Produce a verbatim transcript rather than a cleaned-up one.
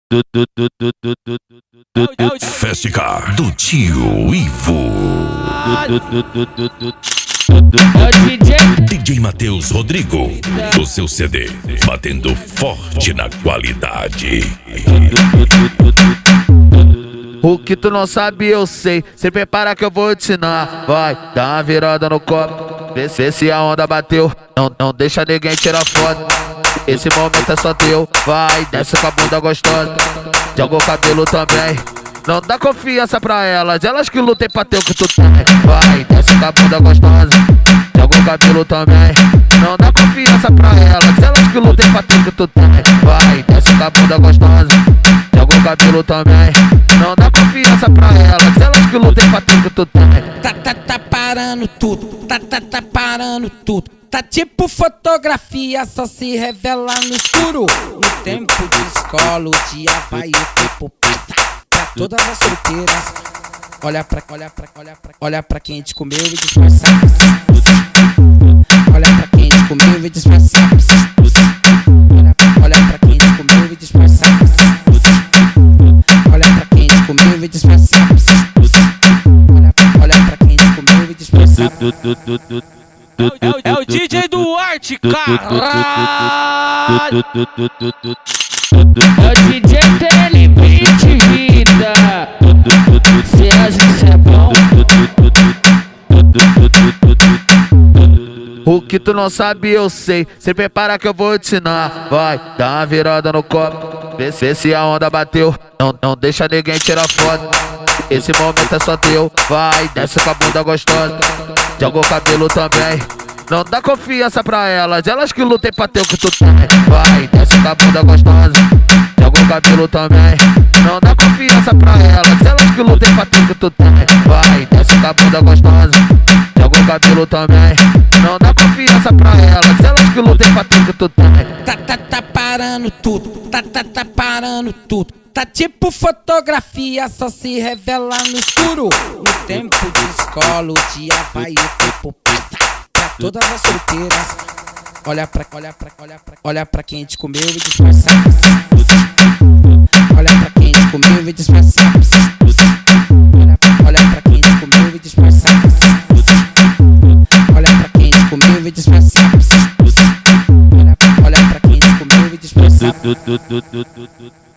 Festicar do tio Ivo. D J Matheus Rodrigo, o seu C D, batendo forte na qualidade. O que tu não sabe eu sei, se prepara que eu vou te ensinar. Vai, dá uma virada no copo, vê, vê se a onda bateu. Não, não deixa ninguém tirar foto, esse momento é só teu. Vai, desce com a bunda gostosa, joga o cabelo também. Não dá confiança pra elas, elas que lutem pra ter o que tu tem. Vai, desce com a bunda gostosa, joga o cabelo também. Não dá confiança pra elas, elas que lutem pra ter o que tu tem. Vai, desce com a bunda gostosa, joga o cabelo também. Não dá confiança pra elas, elas que lutem pra ter o que tu tem. Tá, tá, tá parando tudo, tá, tá, tá parando tudo. Tá tipo fotografia, só se revela no escuro. No tempo de escola, o dia vai, o tempo passa. Pra todas as solteiras, olha pra, olha pra, olha pra, olha pra quem te comeu e disfarça. Olha pra quem te comeu e disfarça. Olha, olha pra quem te comeu e disfarça. Olha pra quem te comeu e disfarça. Olha, olha pra quem te comeu e disfarça. É o, é o D J Duarte, caralho! É o D J Telebeat vida. Cê acha que cê é bom? O que tu não sabe eu sei, se prepara que eu vou te ensinar. Vai, dá uma virada no copo, vê, vê se a onda bateu. Não, não deixa ninguém tirar foto, esse momento é só teu. Vai, desce com a bunda gostosa, joga o cabelo também. Não dá confiança pra elas, elas que lutem pra ter o que tu tem. Vai, desce com a bunda gostosa, joga o cabelo também. Não dá confiança pra elas, elas que lutem pra ter o que tu tem. Vai, desce com a bunda gostosa, joga o cabelo também. Não dá confiança pra elas, elas que lutem pra ter o que tu tem. Tá, tá, tá parando tudo, tá, tá, tá parando tudo. Tá tipo fotografia, só se revela no escuro. No tempo de escola, o dia vai, o tempo passa. Pra todas as solteiras, olha pra, olha pra, olha pra, olha pra quem te comeu e disfarça. Olha pra quem te comeu e disfarça. Olha, olha pra quem te comeu e disfarça. Olha pra quem te comeu e disfarça. Olha, olha pra quem te comeu e disfarça.